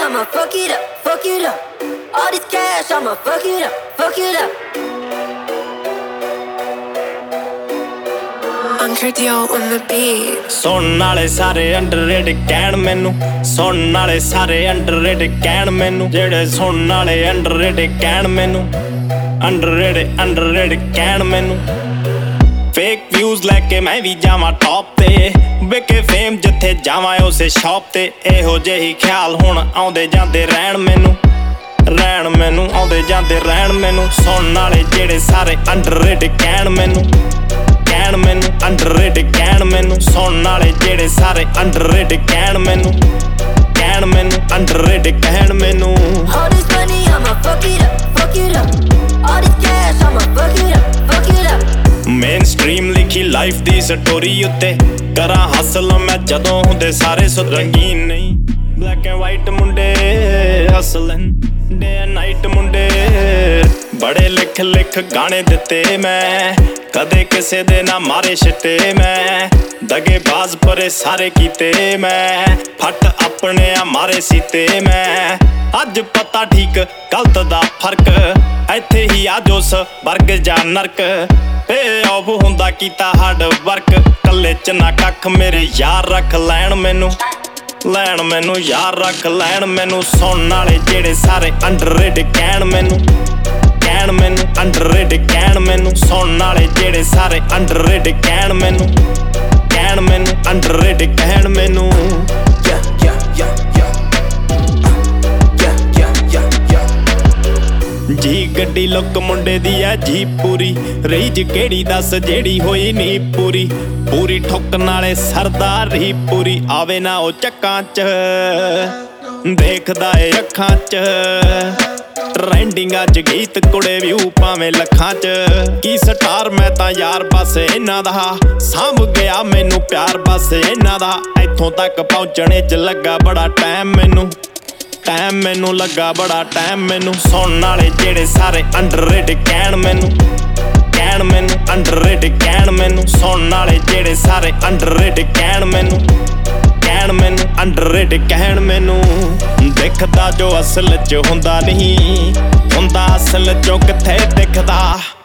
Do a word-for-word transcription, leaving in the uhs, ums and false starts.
I'ma fuck it up, fuck it up. All this cash, I'ma fuck it up, fuck it up. Ankardio on the beat. ਸੁਣਨ ਵਾਲੇ ਸਾਰੇ underrated ਕਹਿਣ ਮੈਨੂੰ, ਸੁਣਨ ਵਾਲੇ ਸਾਰੇ ਅੰਡਰਰੇਟਡ ਕਹਿਣ ਮੈਨੂੰ, ਜਿਹੜੇ ਸੁਣਨ ਵਾਲੇ ਅੰਡਰਰੇਟਡ ਕਹਿਣ ਮੈਨੂੰ, ਅੰਡਰਰੇਟਡ ਅੰਡਰਰੇਟਡ ਕਹਿਣ ਮੈਨੂੰ। ਫੇਕ ਵਿਊਜ਼ ਲੈ ਕੇ ਮੈਂ ਵੀ ਜਾਵਾਂ ਟੌਪ ਤੇ, ਵਿਕੇ ਫੇਮ ਜਿੱਥੇ ਜਾਵਾਂ ਉਸੇ ਸ਼ੌਪ ਤੇ। ਇਹੋ ਜਿਹੀ ਖਿਆਲ ਹੁਣ ਆਉਂਦੇ ਜਾਂਦੇ ਰਹਿਣ ਮੈਨੂੰ, ਰਹਿਣ ਮੈਨੂੰ ਆਉਂਦੇ ਜਾਂਦੇ ਰਹਿਣ ਮੈਨੂੰ। ਸੁਣਨ ਵਾਲੇ ਜਿਹੜੇ ਸਾਰੇ ਅੰਡਰਰੇਟਡ ਕਹਿਣ ਮੈਨੂੰ, ਕਹਿਣ ਮੈਨੂੰ ਅੰਡਰਰੇਟਡ ਕਹਿਣ ਮੈਨੂੰ। ਸੁਣਨ ਵਾਲੇ ਜਿਹੜੇ ਸਾਰੇ ਅੰਡਰਰੇਟਡ ਕਹਿਣ ਮੈਨੂੰ, ਕਹਿਣ ਮੈਨੂੰ ਅੰਡਰਰੇਟਡ ਕਹਿਣ ਮੈਨੂੰ। All this money, I'ma fuck it up, fuck it up. All this cash, I'ma fuck it up, fuck it up. Main stream ਲਿਖੀ ਲਾਈਫ ਦੀ ਸਟੋਰੀ ਉੱਤੇ, ਕਰਾਂ ਹਸਲ ਮੈਂ ਜਦੋਂ ਹੁੰਦੇ ਸਾਰੇ ਸੋ ਰੰਗੀਨ ਨਹੀਂ। ਬਲੈਕ ਐਂਡ ਵਾਈਟ ਮੁੰਡੇ ਹਸਲਨ, ਡੇ ਐਂਡ ਨਾਈਟ ਮੁੰਡੇ। ਬੜੇ ਲਿਖ ਲਿਖ ਗਾਣੇ ਦਿੱਤੇ ਮੈਂ, ਕਦੇ ਕਿਸੇ ਦੇ ਨਾ ਮਾਰੇ ਛਿੱਟੇ ਮੈਂ। ਦਗੇਬਾਜ਼ ਪਰੇ ਸਾਰੇ ਕੀਤੇ ਮੈਂ, ਫੱਟ ਆਪਣੇ ਆ ਮਾਰੇ ਸੀਤੇ ਮੈਂ। ਅੱਜ ਪਤਾ ਠੀਕ ਗਲਤ ਦਾ ਫਰਕ, ਇੱਥੇ ਹੀ ਆ ਜੋਸ ਵਰਗ ਜਾਂ ਨਰਕ। ਪੇ ਆਫ ਹੁੰਦਾ ਕੀਤਾ ਹਾਰਡ ਵਰਕ, ਕੱਲੇ ਚ ਨਾ ਕੱਖ ਮੇਰੇ ਯਾਰ ਰੱਖ ਲੈਣ ਮੈਨੂੰ, ਲੈਣ ਮੈਨੂੰ ਯਾਰ ਰੱਖ ਲੈਣ ਮੈਨੂੰ। ਸੁਣਨ ਵਾਲੇ ਜਿਹੜੇ ਸਾਰੇ ਅੰਡਰਰੇਟਡ ਕਹਿਣ ਮੈਨੂੰ, ਕਹਿਣ ਮੈਨੂੰ ਅੰਡਰਰੇਟਡ ਕਹਿਣ ਮੈਨੂੰ। ਸੁਣਨ ਵਾਲੇ ਜਿਹੜੇ ਸਾਰੇ ਅੰਡਰਰੇਟਡ ਕਹਿਣ ਮੈਨੂੰ, ਕਹਿਣ ਮੈਨੂੰ ਅੰਡਰਰੇਟਡ ਕਹਿਣ ਮੈਨੂੰ। ਜੀ ਗੱਡੀ ਲੁੱਕ ਮੁੰਡੇ ਦੀ ਐ ਜੀ ਪੂਰੀ, ਰੀਝ ਕਿਹੜੀ ਦੱਸ ਜਿਹੜੀ ਹੋਈ ਨੀ ਪੂਰੀ। ਪੂਰੀ ਠੁੱਕਣ ਨਾਲੇ ਸਰਦਾਰੀ ਪੂਰੀ, ਆਵੇ ਨਾ ਉਹ ਚੱਕਾਂ ਚ ਦੇਖਦਾ ਏ ਅੱਖਾਂ ਚ। ਟ੍ਰੈਂਡਿੰਗ ਅੱਜ ਗੀਤ ਕੁੜੇ ਵਿਊ ਭਾਵੇਂ ਲੱਖਾਂ ਚ। ਕੀ ਸਟਾਰ ਮੈਂ ਤਾਂ ਯਾਰ ਬਸ ਇਹਨਾਂ ਦਾ, ਸਾਂਭ ਗਿਆ ਮੈਨੂੰ ਪਿਆਰ ਬਸ ਇਹਨਾਂ ਦਾ। ਇੱਥੋਂ ਤੱਕ ਪਹੁੰਚਣੇ ਚ ਲੱਗਾ ਬੜਾ ਟਾਈਮ ਮੈਨੂੰ, ਟਾਈਮ ਮੈਨੂੰ ਲੱਗਾ ਬੜਾ ਟਾਈਮ ਮੈਨੂੰ। ਸੁਣਨ ਵਾਲੇ ਜਿਹੜੇ ਸਾਰੇ ਅੰਡਰਰੇਟਡ ਕਹਿਣ ਮੈਨੂੰ, ਕਹਿਣ ਮੈਨੂੰ ਅੰਡਰਰੇਟਡ ਕਹਿਣ ਮੈਨੂੰ। ਸੁਣਨ ਵਾਲੇ ਜਿਹੜੇ ਸਾਰੇ ਅੰਡਰਰੇਟਡ ਕਹਿਣ ਮੈਨੂੰ, ਕਹਿਣ ਮੈਨੂੰ ਅੰਡਰਰੇਟਡ ਕਹਿਣ ਮੈਨੂੰ। ਦਿਖਦਾ ਜੋ ਅਸਲ ਚ ਹੁੰਦਾ ਨਹੀਂ, ਹੁੰਦਾ ਅਸਲ ਚੋਂ ਕਿੱਥੇ ਦਿਖਦਾ।